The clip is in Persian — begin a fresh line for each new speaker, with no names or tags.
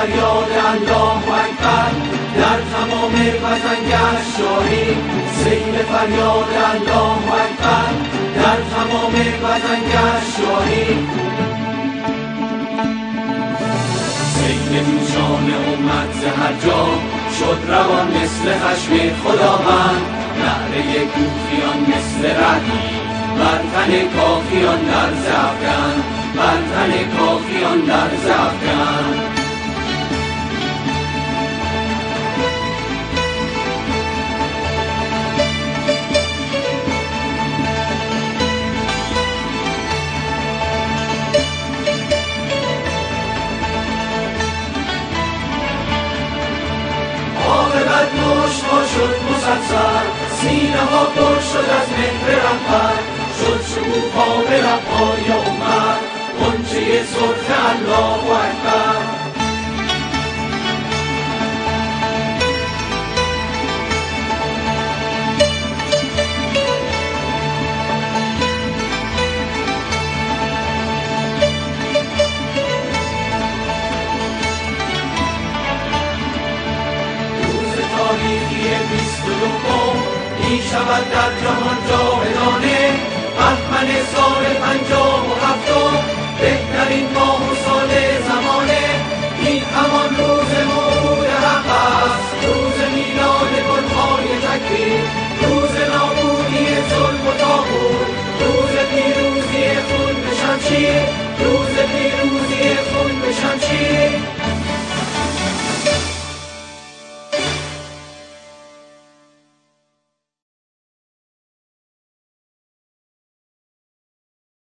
فریاد الله اکبر در تمام وطن گشت جاری. سیل فریاد الله اکبر در تمام وطن گشت جاری. سیل جوشان امت ز هر جا شد روان مثل خشم خداوند. نعره کوفیان مثل رعدی بر تن کافیان لرزه افکند، بر تن کافیان لرزه افکند. عاقبت مشت‌ها شد مسلسل، سینه ها پر شد از مهر رهبر. شد شکوفا به لب‌های امت غنچه سرخ الله اکبر. روز تاریخی 29 می شود در جهان جاودانه. بهمن سال 57 بهترین ماه